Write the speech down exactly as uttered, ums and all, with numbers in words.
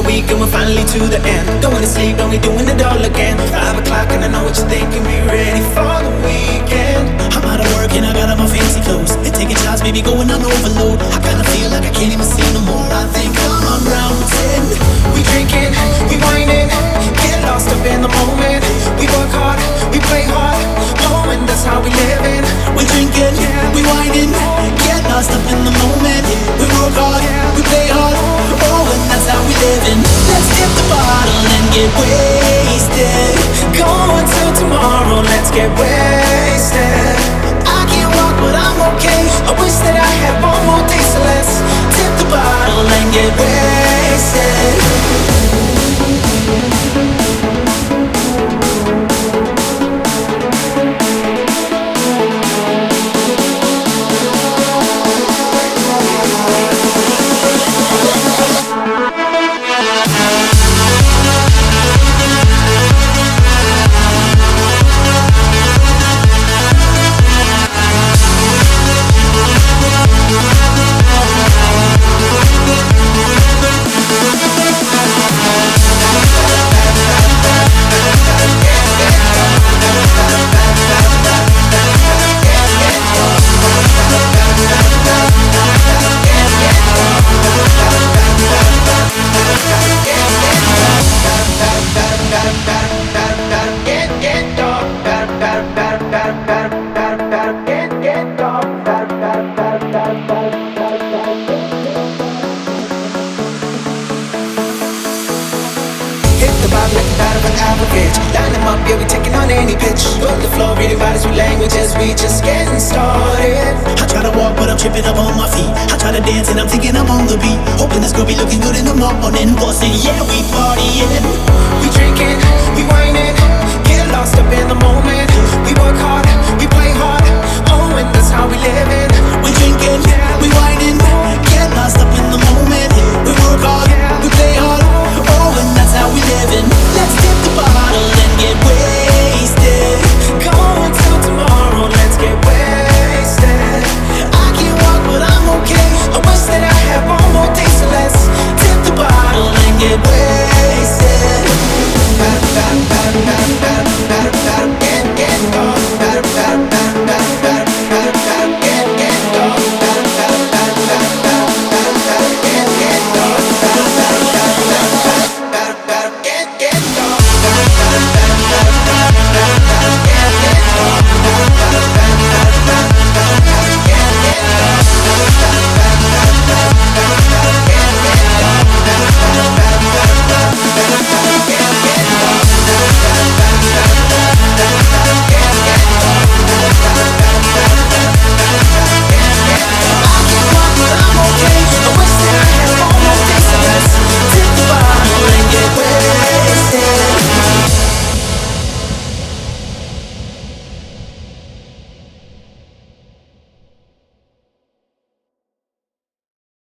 week and we're finally to the end. Don't wanna sleep, don't be doing it all again. Five o'clock and I know what you're thinking. Be ready for the weekend. I'm out of work and I got on my fancy clothes and taking shots, maybe going on overload. I kinda feel like I can't even see no more. I think I'm on round ten. We drinking, we whining, get lost up in the moment. We work hard, we play hard, oh, and that's how we living. We drinking, we whining, get lost up in the moment. We work hard, we play hard, oh, and that's how we living. Let's dip the bottle and get wasted. Going till tomorrow, let's get wasted. I can't walk, but I'm okay. I wish that I had one more day, so let's dip the bottle and get wasted. Line them up, yeah, we taking on any pitch. Roll the floor, reading bodies with languages. We just getting started. I try to walk, but I'm tripping up on my feet. I try to dance, and I'm thinking I'm on the beat. Hoping this girl be looking good in the morning. Bossing, yeah, we partying. We drinking, we whining, get lost up in the moment. We work hard.